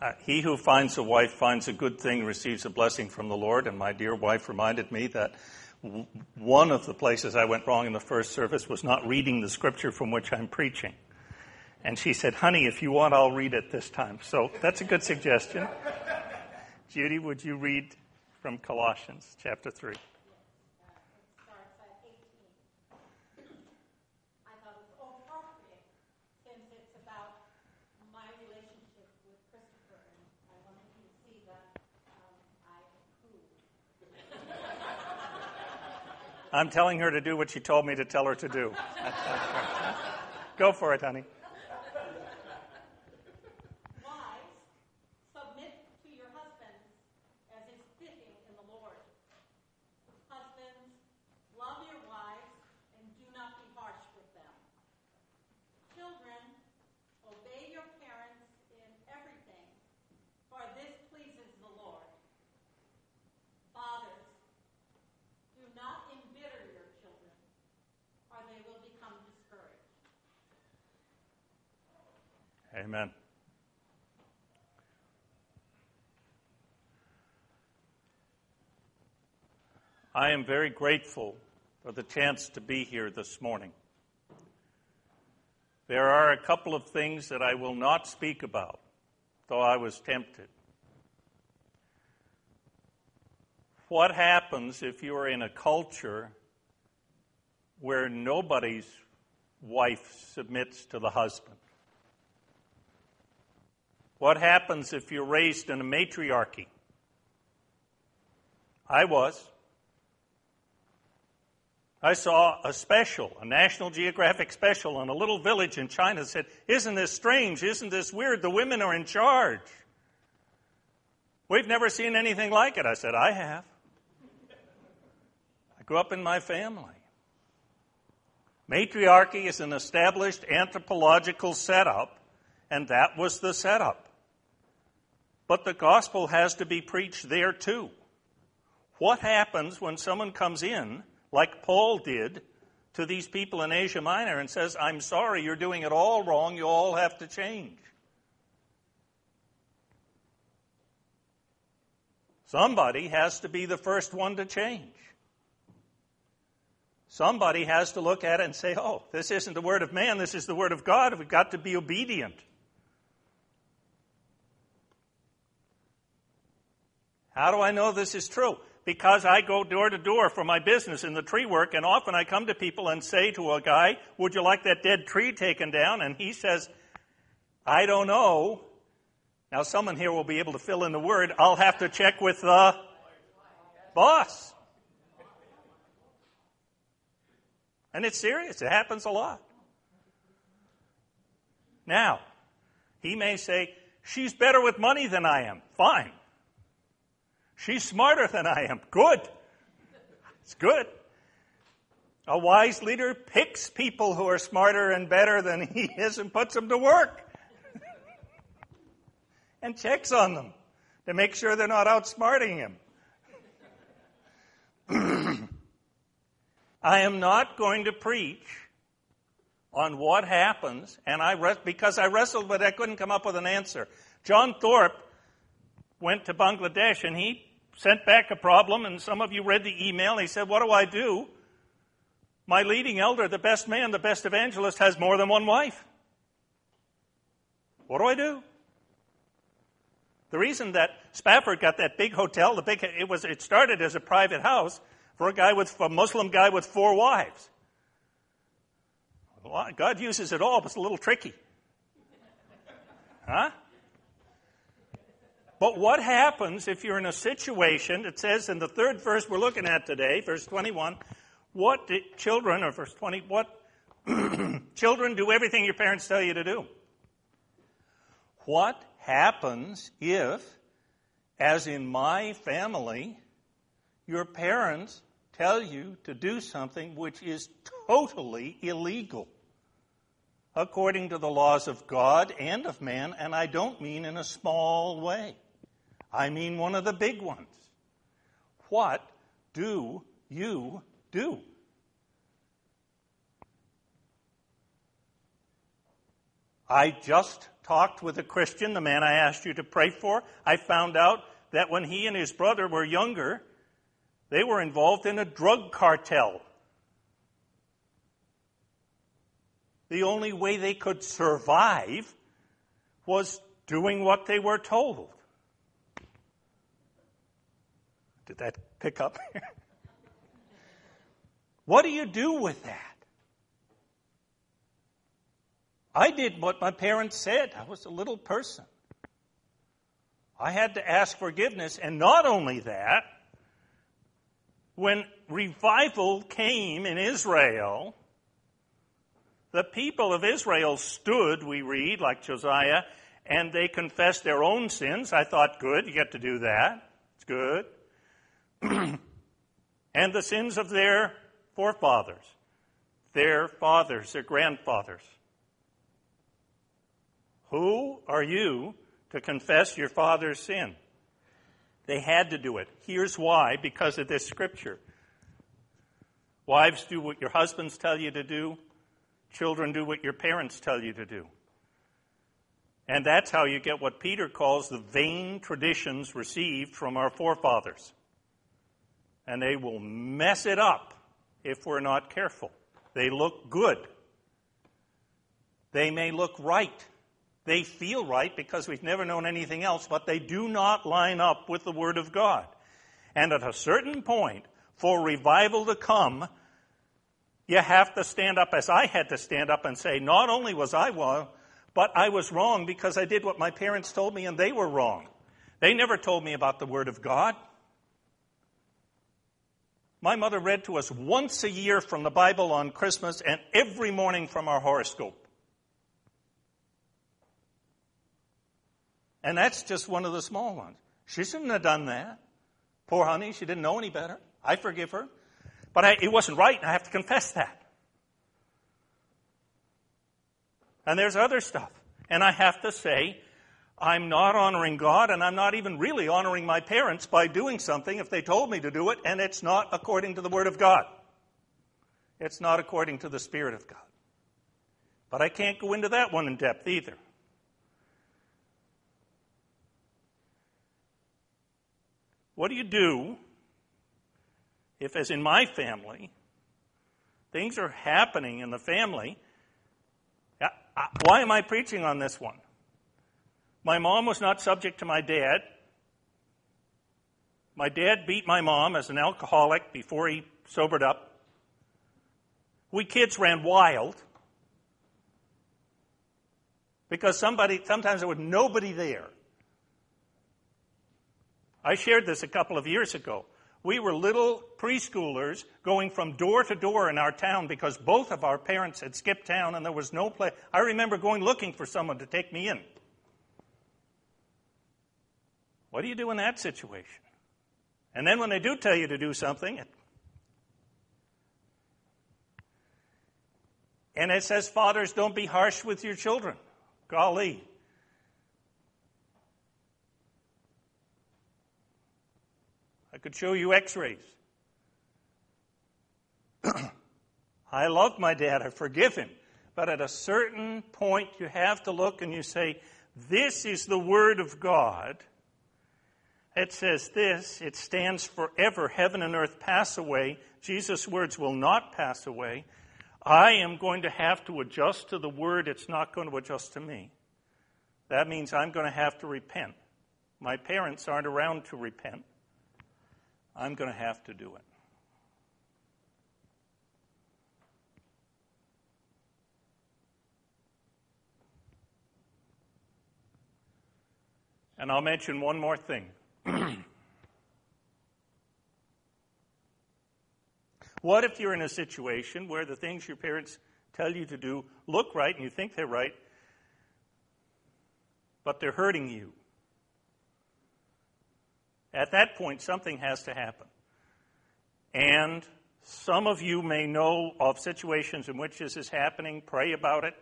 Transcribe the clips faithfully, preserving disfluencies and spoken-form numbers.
uh, he who finds a wife finds a good thing, receives a blessing from the Lord. And my dear wife reminded me that w- one of the places I went wrong in the first service was not reading the scripture from which I'm preaching. And she said, honey, if you want, I'll read it this time. So that's a good suggestion. Judy, would you read from Colossians chapter three? I'm telling her to do what she told me to tell her to do. Go for it, honey. Wives, submit to your husbands as is fitting in the Lord. Husbands, love your wives and do not be harsh with them. Children, obey your parents in everything, for this pleases the Lord. Fathers, do not embitter your children, or they will become discouraged. Amen. I am very grateful for the chance to be here this morning. There are a couple of things that I will not speak about, though I was tempted. What happens if you're in a culture where nobody's wife submits to the husband? What happens if you're raised in a matriarchy? I was. I saw a special, a National Geographic special on a little village in China that said, isn't this strange? Isn't this weird? The women are in charge. We've never seen anything like it. I said, I have. I grew up in my family. Matriarchy is an established anthropological setup, and that was the setup. But the gospel has to be preached there too. What happens when someone comes in, like Paul did, to these people in Asia Minor and says, I'm sorry, you're doing it all wrong, you all have to change? Somebody has to be the first one to change. Somebody has to look at it and say, oh, this isn't the word of man, this is the word of God. We've got to be obedient. How do I know this is true? Because I go door to door for my business in the tree work, and often I come to people and say to a guy, would you like that dead tree taken down? And he says, I don't know. Now someone here will be able to fill in the word. I'll have to check with the boss. And it's serious. It happens a lot. Now, he may say, she's better with money than I am. Fine. She's smarter than I am. Good. It's good. A wise leader picks people who are smarter and better than he is and puts them to work. And checks on them to make sure they're not outsmarting him. I am not going to preach on what happens, and I re- because I wrestled with it, I couldn't come up with an answer. John Thorpe went to Bangladesh, and he sent back a problem, and some of you read the email. He said, what do I do? My leading elder, the best man, the best evangelist, has more than one wife. What do I do? The reason that Spafford got that big hotel, the big it was it started as a private house for a guy with a Muslim guy with four wives. Well, God uses it all, but it's a little tricky. Huh? But what happens if you're in a situation, it says in the third verse we're looking at today, verse twenty-one, what did children, or verse twenty, what children, do everything your parents tell you to do. What happens if, as in my family, your parents tell you to do something which is totally illegal according to the laws of God and of man, and I don't mean in a small way. I mean one of the big ones. What do you do? I just talked with a Christian, the man I asked you to pray for. I found out that when he and his brother were younger, they were involved in a drug cartel. The only way they could survive was doing what they were told. Did that pick up? What do you do with that? I did what my parents said. I was a little person. I had to ask forgiveness, and not only that, when revival came in Israel, the people of Israel stood, we read, like Josiah, and they confessed their own sins. I thought, good, you get to do that. It's good. And the sins of their forefathers, their fathers, their grandfathers. Who are you to confess your father's sin? They had to do it. Here's why, because of this scripture. Wives, do what your husbands tell you to do. Children, do what your parents tell you to do. And that's how you get what Peter calls the vain traditions received from our forefathers. And they will mess it up if we're not careful. They look good. They may look right. They feel right because we've never known anything else, but they do not line up with the Word of God. And at a certain point, for revival to come, you have to stand up, as I had to stand up and say, not only was I wrong, but I was wrong because I did what my parents told me and they were wrong. They never told me about the Word of God. My mother read to us once a year from the Bible on Christmas and every morning from our horoscope. And that's just one of the small ones. She shouldn't have done that. Poor honey, she didn't know any better. I forgive her. But I, it wasn't right, and I have to confess that. And there's other stuff. And I have to say, I'm not honoring God, and I'm not even really honoring my parents by doing something if they told me to do it, and it's not according to the Word of God. It's not according to the Spirit of God. But I can't go into that one in depth either. What do you do if, as in my family, things are happening in the family? Why am I preaching on this one? My mom was not subject to my dad. My dad beat my mom as an alcoholic before he sobered up. We kids ran wild because somebody, sometimes there was nobody there. I shared this a couple of years ago. We were little preschoolers going from door to door in our town because both of our parents had skipped town and there was no place. I remember going looking for someone to take me in. What do you do in that situation? And then when they do tell you to do something, it, and it says, fathers, don't be harsh with your children. Golly. I could show you x-rays. I love my dad. I forgive him. But at a certain point, you have to look and you say, this is the Word of God. It says this, it stands forever. Heaven and earth pass away. Jesus' words will not pass away. I am going to have to adjust to the Word. It's not going to adjust to me. That means I'm going to have to repent. My parents aren't around to repent. I'm going to have to do it. And I'll mention one more thing. What if you're in a situation where the things your parents tell you to do look right and you think they're right, but they're hurting you? At that point, something has to happen. And some of you may know of situations in which this is happening. Pray about it.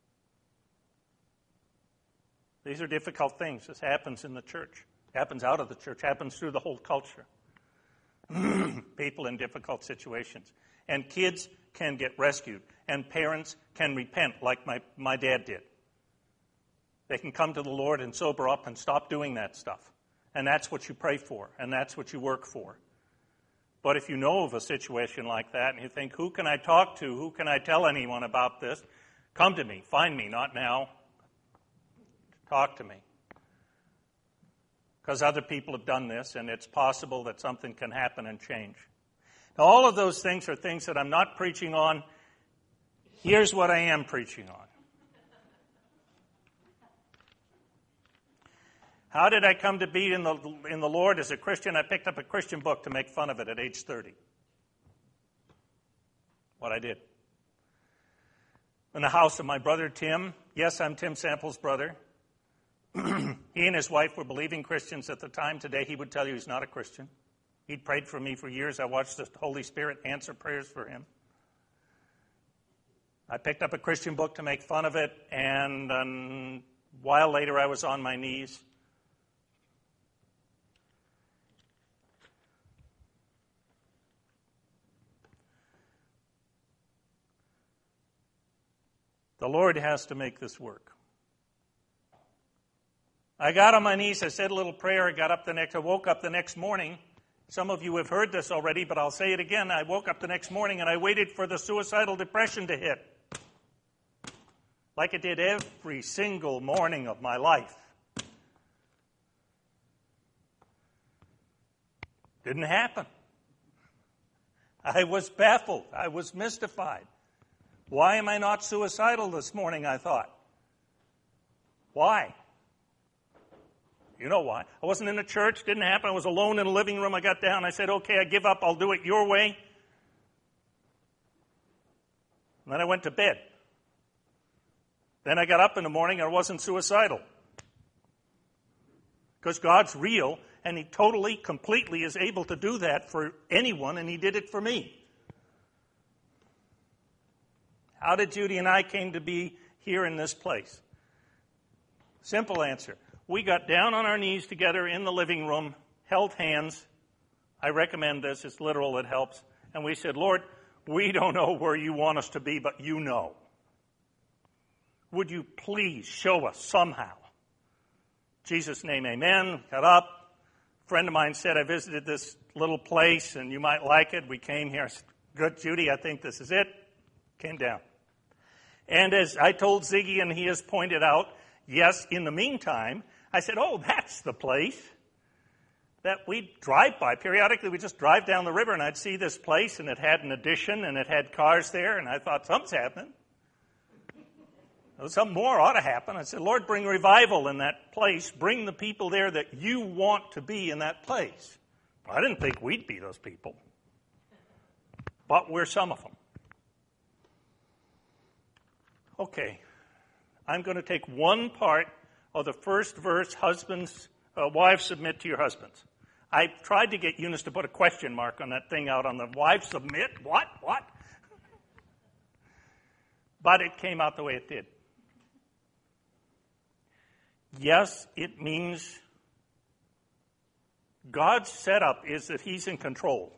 These are difficult things. This happens in the church. It happens out of the church. It happens through the whole culture. People in difficult situations. And kids can get rescued. And parents can repent like my, my dad did. They can come to the Lord and sober up and stop doing that stuff. And that's what you pray for, and that's what you work for. But if you know of a situation like that and you think, who can I talk to? Who can I tell anyone about this? Come to me. Find me, not now. Talk to me. Because other people have done this, and it's possible that something can happen and change. Now, all of those things are things that I'm not preaching on. Here's what I am preaching on. How did I come to be in the in the Lord as a Christian? I picked up a Christian book to make fun of it at age thirty. What I did. In the house of my brother Tim. Yes, I'm Tim Sample's brother. He and his wife were believing Christians at the time. Today he would tell you he's not a Christian. He'd prayed for me for years. I watched the Holy Spirit answer prayers for him. I picked up a Christian book to make fun of it, and um, a while later I was on my knees. The Lord has to make this work. I got on my knees, I said a little prayer, I got up the next, I woke up the next morning. Some of you have heard this already, but I'll say it again. I woke up the next morning and I waited for the suicidal depression to hit. Like it did every single morning of my life. Didn't happen. I was baffled. I was mystified. Why am I not suicidal this morning, I thought. Why? You know why. I wasn't in a church. Didn't happen. I was alone in a living room. I got down. I said, okay, I give up. I'll do it your way. And then I went to bed. Then I got up in the morning and I wasn't suicidal. Because God's real and He totally, completely is able to do that for anyone, and He did it for me. How did Judy and I came to be here in this place? Simple answer. We got down on our knees together in the living room, held hands. I recommend this. It's literal. It helps. And we said, Lord, we don't know where you want us to be, but you know. Would you please show us somehow? In Jesus' name, amen. Got up. A friend of mine said, I visited this little place, and you might like it. We came here. I said, good, Judy, I think this is it. Came down. And as I told Ziggy, and he has pointed out, yes, in the meantime, I said, oh, that's the place that we drive by. Periodically, we just drive down the river, and I'd see this place, and it had an addition, and it had cars there, and I thought, something's happening. Something more ought to happen. I said, Lord, bring revival in that place. Bring the people there that you want to be in that place. Well, I didn't think we'd be those people. But we're some of them. Okay. I'm going to take one part of the first verse, husbands, uh, wives submit to your husbands. I tried to get Eunice to put a question mark on that thing out on the wives submit. What? What? But it came out the way it did. Yes, it means God's setup is that He's in control.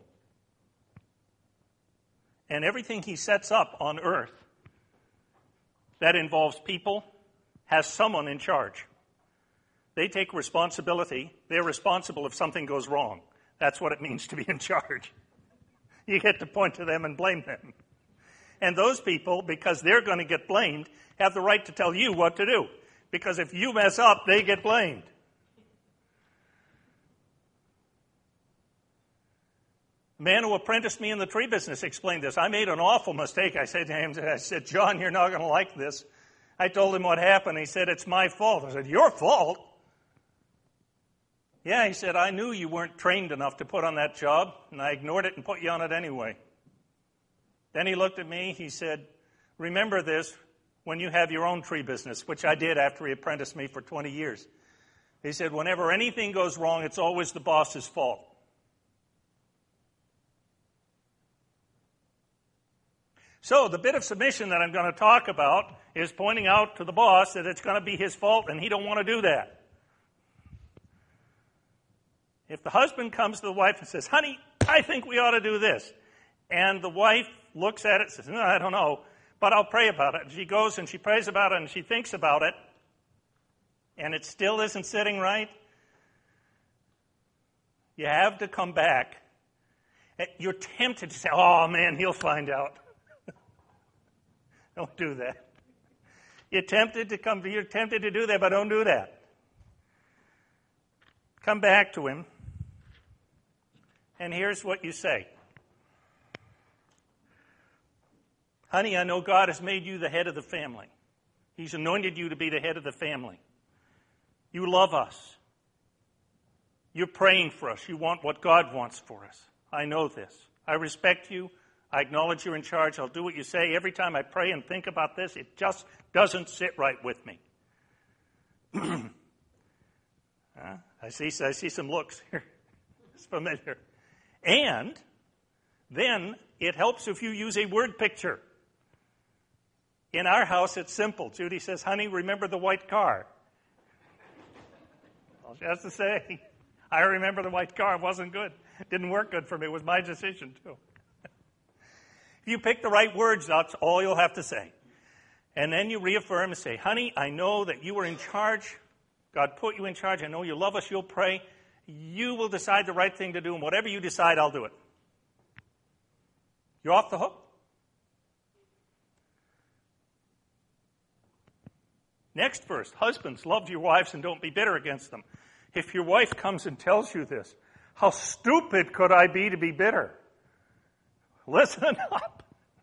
And everything He sets up on earth that involves people has someone in charge. They take responsibility. They're responsible if something goes wrong. That's what it means to be in charge. You get to point to them and blame them. And those people, because they're going to get blamed, have the right to tell you what to do. Because if you mess up, they get blamed. The man who apprenticed me in the tree business explained this. I made an awful mistake. I said to him, I said, John, you're not going to like this. I told him what happened. He said, it's my fault. I said, your fault? Yeah, he said, I knew you weren't trained enough to put on that job, and I ignored it and put you on it anyway. Then he looked at me. He said, remember this when you have your own tree business, which I did after he apprenticed me for twenty years. He said, whenever anything goes wrong, it's always the boss's fault. So the bit of submission that I'm going to talk about is pointing out to the boss that it's going to be his fault, and he don't want to do that. If the husband comes to the wife and says, honey, I think we ought to do this, and the wife looks at it and says, no, I don't know, but I'll pray about it. And she goes and she prays about it and she thinks about it, and it still isn't sitting right, you have to come back. You're tempted to say, oh man, he'll find out. Don't do that. You're tempted to come, you're tempted to do that, but don't do that. Come back to him, and here's what you say. Honey, I know God has made you the head of the family. He's anointed you to be the head of the family. You love us. You're praying for us. You want what God wants for us. I know this. I respect you. I acknowledge you're in charge. I'll do what you say. Every time I pray and think about this, it just doesn't sit right with me. huh? I see, I see some looks here. It's familiar. And then it helps if you use a word picture. In our house, it's simple. Judy says, honey, remember the white car? All she has to say, I remember the white car. It wasn't good. It didn't work good for me. It was my decision, too. If you pick the right words, that's all you'll have to say. And then you reaffirm and say, honey, I know that you are in charge. God put you in charge. I know you love us. You'll pray. You will decide the right thing to do, and whatever you decide, I'll do it. You're off the hook. Next verse, husbands, love your wives and don't be bitter against them. If your wife comes and tells you this, how stupid could I be to be bitter? Listen up.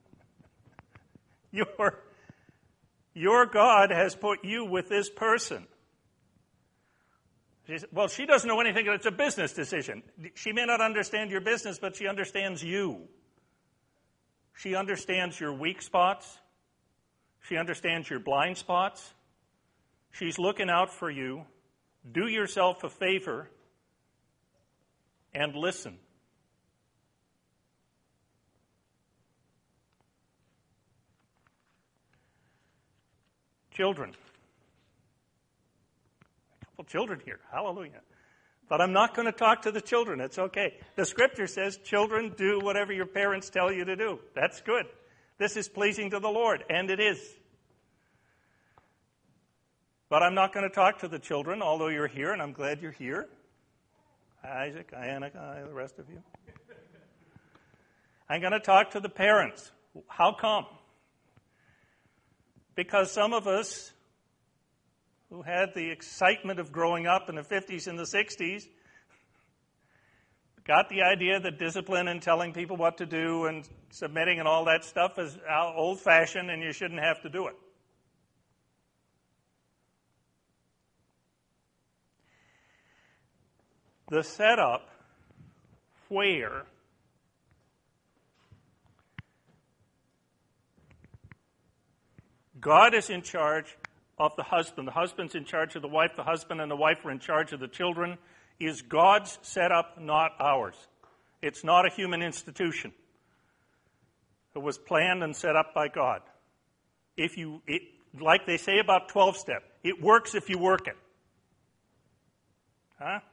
Your, your God has put you with this person. She said, well, she doesn't know anything. It's a business decision. She may not understand your business, but she understands you. She understands your weak spots. She understands your blind spots. She's looking out for you. Do yourself a favor and listen. Children. A couple children here. Hallelujah. But I'm not going to talk to the children. It's okay. The scripture says, children, do whatever your parents tell you to do. That's good. This is pleasing to the Lord, and it is. But I'm not going to talk to the children, although you're here, and I'm glad you're here. Isaac, Annika, the rest of you. I'm going to talk to the parents. How come? Because some of us who had the excitement of growing up in the fifties and the sixties got the idea that discipline and telling people what to do and submitting and all that stuff is old-fashioned and you shouldn't have to do it. The setup where God is in charge of the husband, the husband's in charge of the wife, the husband and the wife are in charge of the children, is God's setup, not ours. It's not a human institution. It was planned and set up by God. If you, it, like they say about twelve-step, it works if you work it. Huh?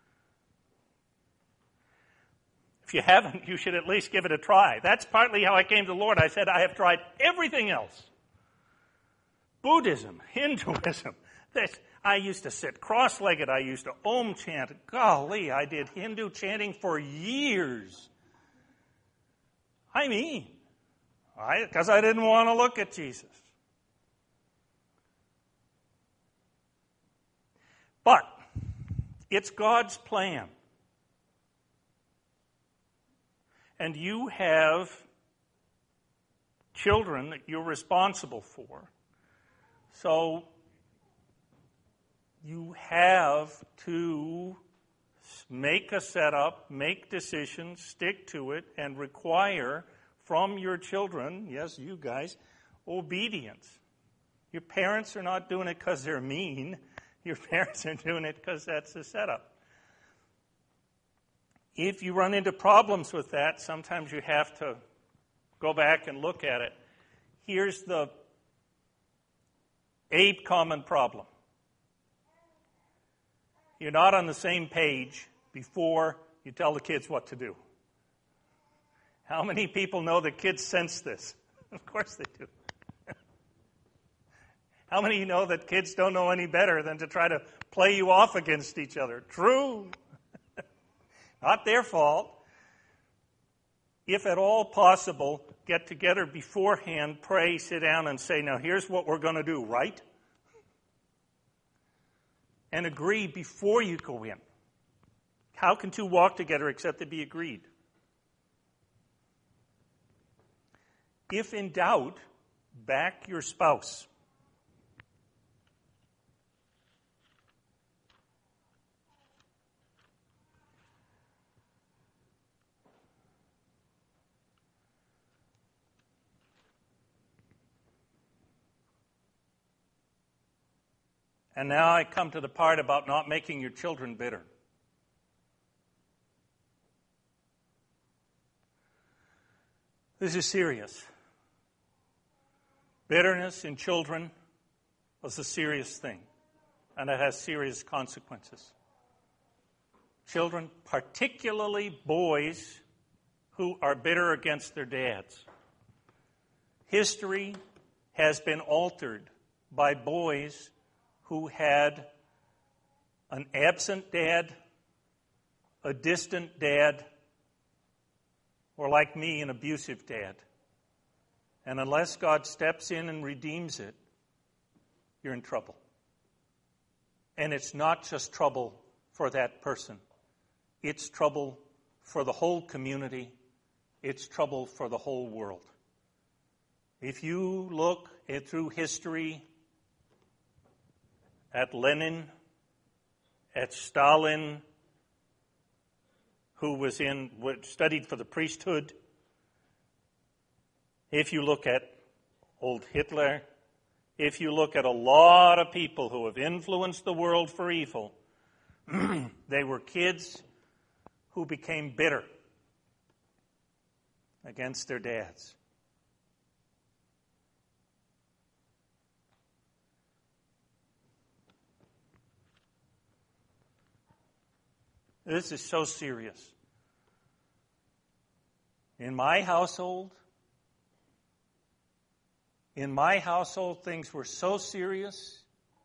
If you haven't, you should at least give it a try. That's partly how I came to the Lord. I said, I have tried everything else. Buddhism, Hinduism. This, I used to sit cross-legged. I used to Om chant. Golly, I did Hindu chanting for years. I mean, because I, I didn't want to look at Jesus. But it's God's plan. And you have children that you're responsible for. So you have to make a setup, make decisions, stick to it, and require from your children, yes, you guys, obedience. Your parents are not doing it because they're mean. Your parents are doing it because that's the setup. If you run into problems with that, sometimes you have to go back and look at it. Here's the eighth common problem. You're not on the same page before you tell the kids what to do. How many people know that kids sense this? Of course they do. How many of you know that kids don't know any better than to try to play you off against each other? True. Not their fault. If at all possible, get together beforehand, pray, sit down, and say, now here's what we're going to do, right? And agree before you go in. How can two walk together except they be agreed? If in doubt, back your spouse. And now I come to the part about not making your children bitter. This is serious. Bitterness in children was a serious thing, and it has serious consequences. Children, particularly boys who are bitter against their dads. History has been altered by boys who had an absent dad, a distant dad, or like me, an abusive dad. And unless God steps in and redeems it, you're in trouble. And it's not just trouble for that person. It's trouble for the whole community. It's trouble for the whole world. If you look at, through history, at Lenin, at Stalin, who was in, studied for the priesthood. If you look at old Hitler, if you look at a lot of people who have influenced the world for evil, they were kids who became bitter against their dads. This is so serious. In my household, in my household, things were so serious.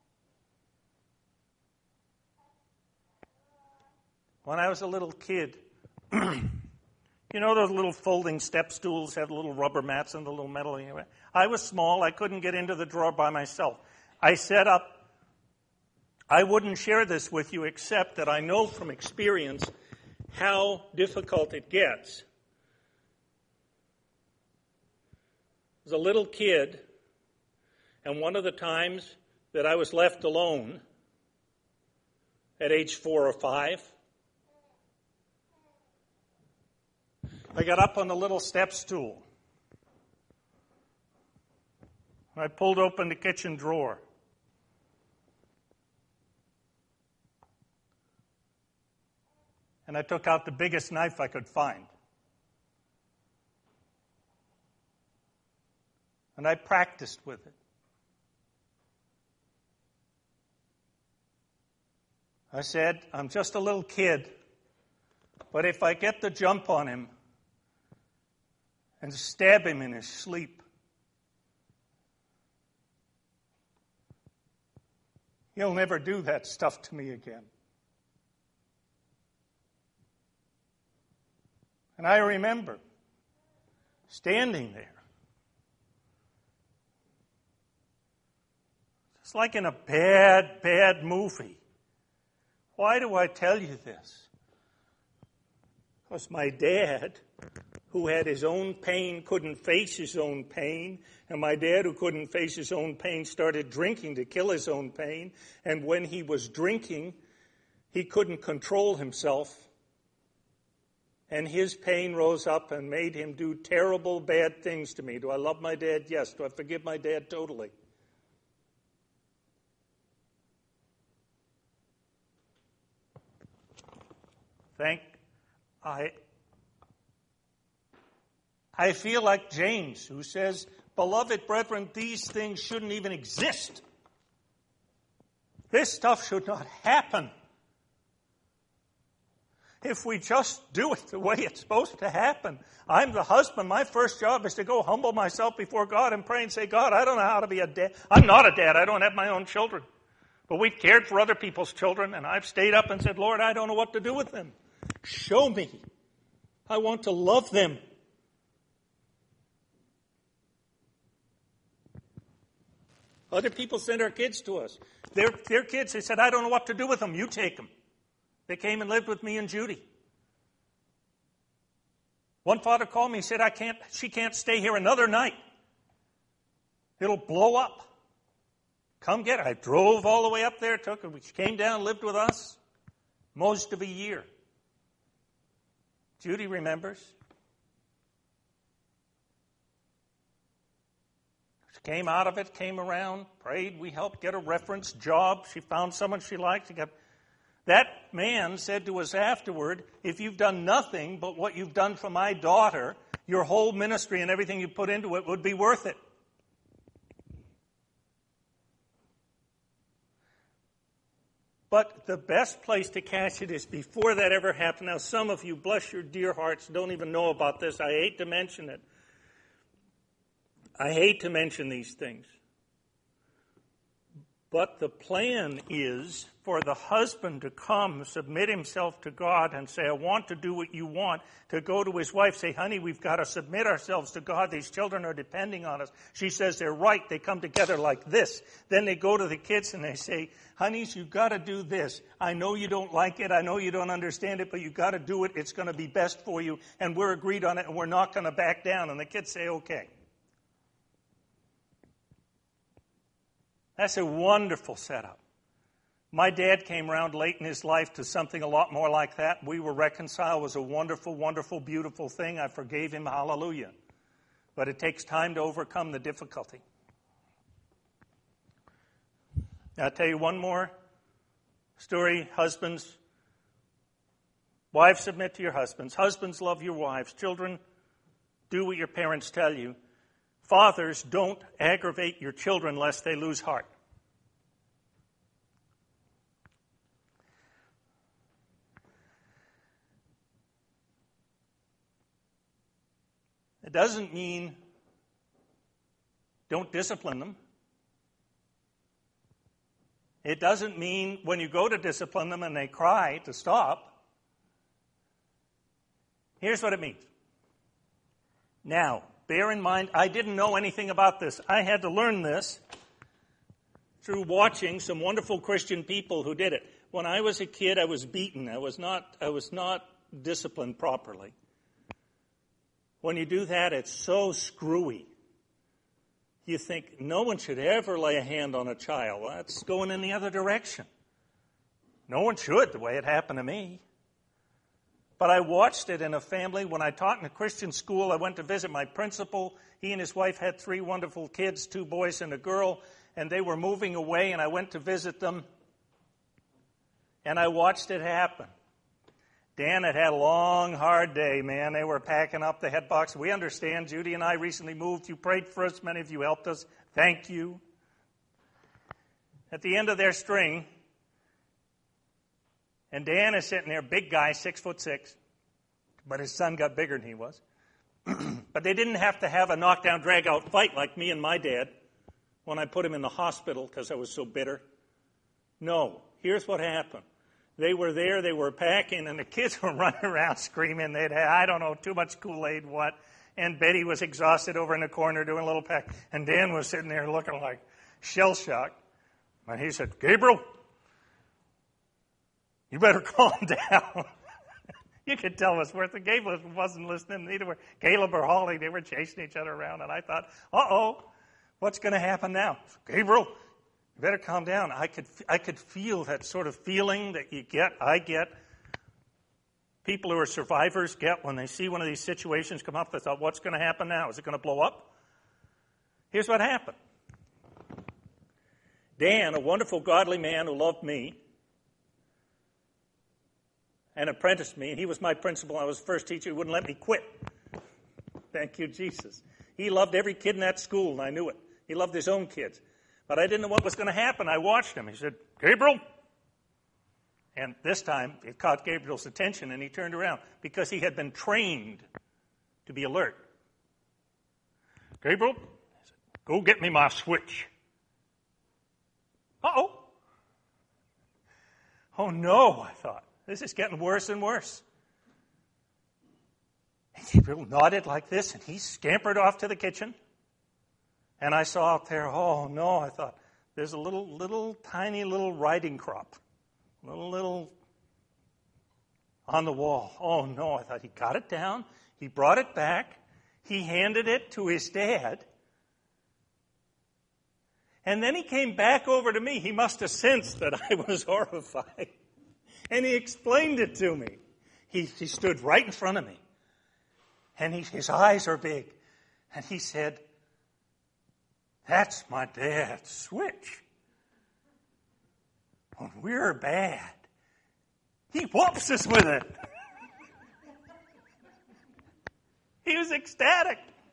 When I was a little kid, you know those little folding step stools have little rubber mats and the little metal? I was small. I couldn't get into the drawer by myself. I set up. I wouldn't share this with you except that I know from experience how difficult it gets. As a little kid, and one of the times that I was left alone at age four or five, I got up on the little step stool. I pulled open the kitchen drawer. And I took out the biggest knife I could find. And I practiced with it. I said, I'm just a little kid, but if I get the jump on him and stab him in his sleep, he'll never do that stuff to me again. And I remember standing there. It's like in a bad, bad movie. Why do I tell you this? Because my dad, who had his own pain, couldn't face his own pain. And my dad, who couldn't face his own pain, started drinking to kill his own pain. And when he was drinking, he couldn't control himself. And his pain rose up and made him do terrible, bad things to me. Do I love my dad? Yes. Do I forgive my dad? Totally. Thank I I feel like James, who says, beloved brethren, these things shouldn't even exist. This stuff should not happen. if we just do it the way it's supposed to happen. I'm the husband. My first job is to go humble myself before God and pray and say, God, I don't know how to be a dad. I'm not a dad. I don't have my own children. But we've cared for other people's children, and I've stayed up and said, Lord, I don't know what to do with them. Show me. I want to love them. Other people send our kids to us. Their, their kids, they said, I don't know what to do with them. You take them. They came and lived with me and Judy. One father called me and said, I can't, she can't stay here another night. It'll blow up. Come get her. I drove all the way up there, took her. She came down, lived with us most of a year. Judy remembers. She came out of it, came around, prayed. We helped get a reference job. She found someone she liked. She got... That man said to us afterward, if you've done nothing but what you've done for my daughter, your whole ministry and everything you put into it would be worth it. But the best place to catch it is before that ever happened. Now, some of you, bless your dear hearts, don't even know about this. I hate to mention it. I hate to mention these things. But the plan is for the husband to come, submit himself to God and say, I want to do what you want, to go to his wife, say, honey, we've got to submit ourselves to God. These children are depending on us. She says they're right. They come together like this. Then they go to the kids and they say, honeys, you've got to do this. I know you don't like it. I know you don't understand it, but you've got to do it. It's going to be best for you. And we're agreed on it, and we're not going to back down. And the kids say, okay. That's a wonderful setup. My dad came around late in his life to something a lot more like that. We were reconciled. It was a wonderful, wonderful, beautiful thing. I forgave him. Hallelujah. But it takes time to overcome the difficulty. Now, I'll tell you one more story. Husbands, wives, submit to your husbands. Husbands, love your wives. Children, do what your parents tell you. Fathers, don't aggravate your children lest they lose heart. It doesn't mean don't discipline them. It doesn't mean when you go to discipline them and they cry to stop. Here's what it means. Now, bear in mind, I didn't know anything about this. I had to learn this through watching some wonderful Christian people who did it. When I was a kid, I was beaten. I was not, I was not disciplined properly. When you do that, it's so screwy. You think, no one should ever lay a hand on a child. Well, that's going in the other direction. No one should, the way it happened to me. But I watched it in a family. When I taught in a Christian school, I went to visit my principal. He and his wife had three wonderful kids, two boys and a girl, and they were moving away, and I went to visit them, and I watched it happen. Dan had had a long, hard day, man. They were packing up the head box. We understand. Judy and I recently moved. You prayed for us. Many of you helped us. Thank you. At the end of their string, and Dan is sitting there, big guy, six foot six, but his son got bigger than he was. But they didn't have to have a knockdown, drag-out fight like me and my dad when I put him in the hospital because I was so bitter. No, here's what happened. They were there, they were packing, and the kids were running around screaming. They'd had, I don't know, too much Kool-Aid, what. And Betty was exhausted over in the corner doing a little pack. And Dan was sitting there looking like shell-shocked. And he said, Gabriel, you better calm down. You could tell us worth. Gabriel wasn't listening. Neither were Caleb or Holly. They were chasing each other around. And I thought, uh-oh, what's going to happen now? Gabriel, you better calm down. I could I could feel that sort of feeling that you get, I get. People who are survivors get when they see one of these situations come up. They thought, what's going to happen now? Is it going to blow up? Here's what happened. Dan, a wonderful, godly man who loved me and apprenticed me, and he was my principal. I was the first teacher. He wouldn't let me quit. Thank you, Jesus. He loved every kid in that school, and I knew it. He loved his own kids. But I didn't know what was going to happen. I watched him. He said, Gabriel. And this time, it caught Gabriel's attention, and he turned around because he had been trained to be alert. Gabriel, go get me my switch. Uh-oh. Oh, no, I thought. This is getting worse and worse. And Gabriel nodded like this, and he scampered off to the kitchen. And I saw out there, oh, no, I thought, there's a little, little, tiny little riding crop. Little, little on the wall. Oh, no, I thought he got it down. He brought it back. He handed it to his dad. And then he came back over to me. He must have sensed that I was horrified. And he explained it to me. He, he stood right in front of me. And he, his eyes are big. And he said, that's my dad's switch. When we're bad, he whoops us with it. He was ecstatic.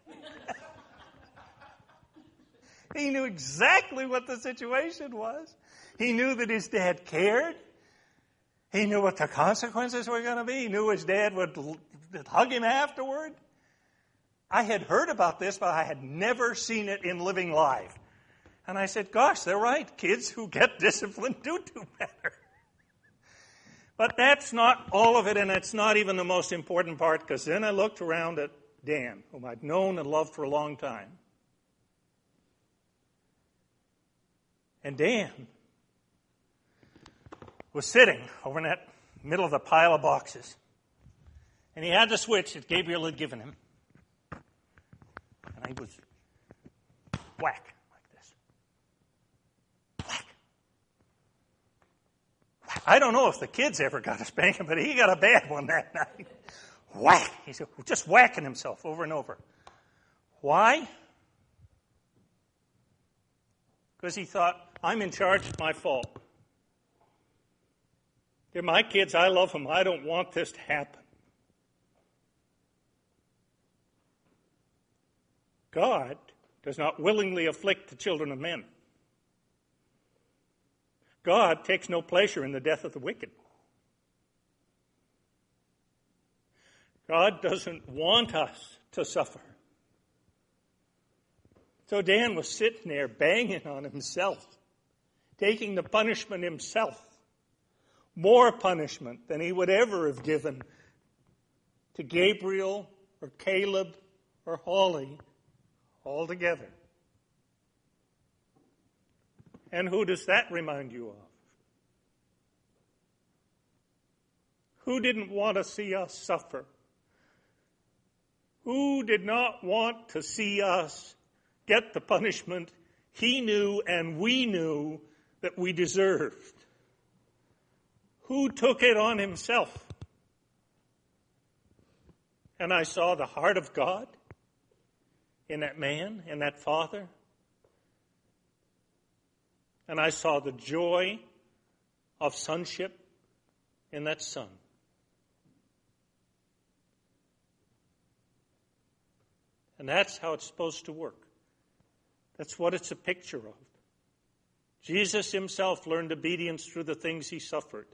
He knew exactly what the situation was. He knew that his dad cared. He knew what the consequences were going to be. He knew his dad would hug him afterward. I had heard about this, but I had never seen it in living life. And I said, gosh, they're right. Kids who get disciplined do do better. But that's not all of it, and it's not even the most important part, because then I looked around at Dan, whom I'd known and loved for a long time. And Dan was sitting over in that middle of the pile of boxes. And he had the switch that Gabriel had given him. And he was whack like this. Whack. Whack. I don't know if the kids ever got a spanking, but he got a bad one that night. Whack. He's just whacking himself over and over. Why? Because he thought, I'm in charge, it's my fault. They're my kids, I love them, I don't want this to happen. God does not willingly afflict the children of men. God takes no pleasure in the death of the wicked. God doesn't want us to suffer. So Dan was sitting there banging on himself, taking the punishment himself, more punishment than he would ever have given to Gabriel or Caleb or Holly all together. And who does that remind you of? Who didn't want to see us suffer? Who did not want to see us get the punishment he knew and we knew that we deserved? Who took it on himself? And I saw the heart of God in that man, in that father. And I saw the joy of sonship in that son. And that's how it's supposed to work. That's what it's a picture of. Jesus himself learned obedience through the things he suffered,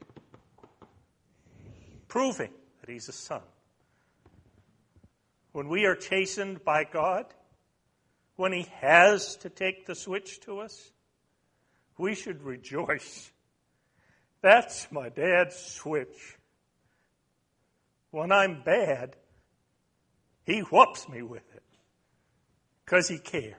proving that he's a son. When we are chastened by God, when he has to take the switch to us, we should rejoice. That's my dad's switch. When I'm bad, he whoops me with it because he cares.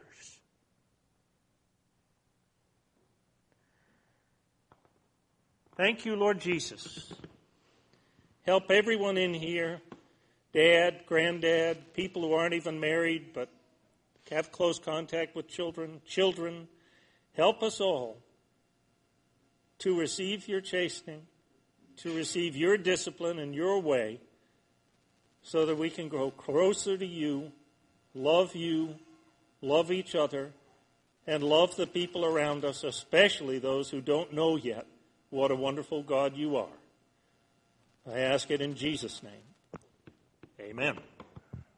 Thank you, Lord Jesus. Help everyone in here, dad, granddad, people who aren't even married but have close contact with children, children. Help us all to receive your chastening, to receive your discipline and your way, so that we can grow closer to you, love you, love each other, and love the people around us, especially those who don't know yet what a wonderful God you are. I ask it in Jesus' name. Amen.